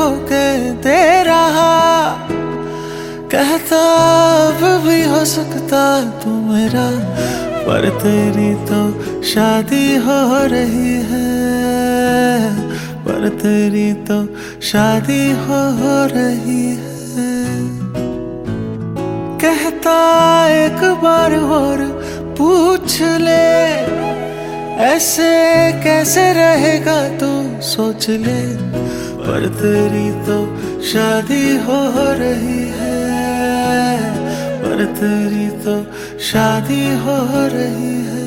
धोखे दे रहा, कहता अब भी हो सकता तू मेरा, पर तेरी तो शादी हो रही है, पर तेरी तो शादी हो रही है। कहता एक बार और पूछ ले, ऐसे कैसे रहेगा तू सोच ले, पर तेरी तो शादी हो रही है, पर तेरी तो शादी हो रही है।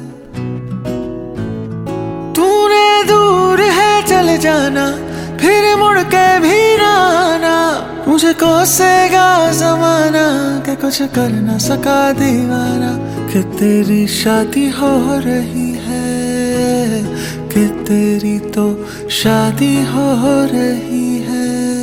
तूने दूर है चले जाना, फिर मुड़ के भी ना आना, मुझे कोसेगा जमाना कि कुछ कर ना सका दीवाना, कि तेरी शादी हो रही है, कि तेरी तो शादी हो रही है।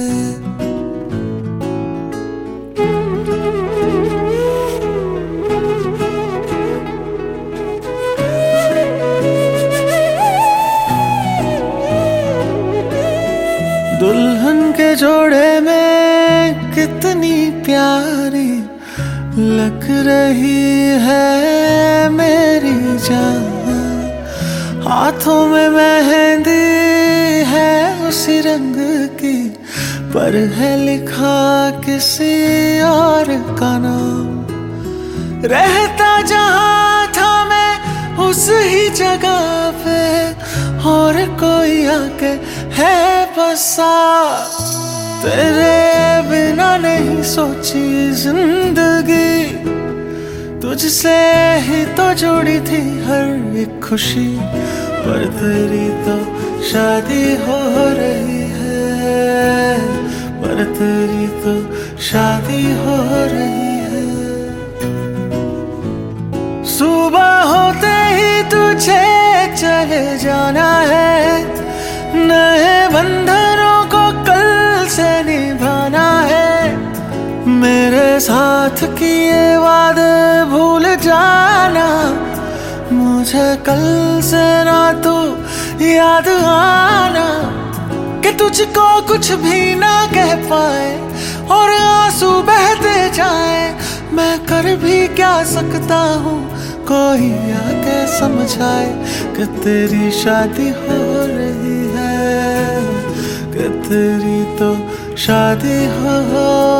दुल्हन के जोड़े में कितनी प्यारी लग रही है मेरी जान, हाथों में मेहंदी है उसी रंग की, पर है लिखा किसी और का नाम। रहता जहां था मैं उस ही जगह पे, और कोई आके है बसा, तेरे बिना नहीं सोची जिंदगी, तुझसे ही तो जुड़ी थी हर एक खुशी, पर तेरी तो शादी हो रही है, पर तेरी तो शादी हो रही है। सुबह होते ही तुझे चले जाना है, नए बंधनों को कल से निभाना है, मेरे साथ किए वादे भूल जाना, मुझे कल से ना तू याद आना, कि तुझको कुछ भी ना कह पाए और आंसू बहते जाए, मैं कर भी क्या सकता हूँ कोई आके समझाए, कि तेरी शादी हो रही है, कि तेरी तो शादी हो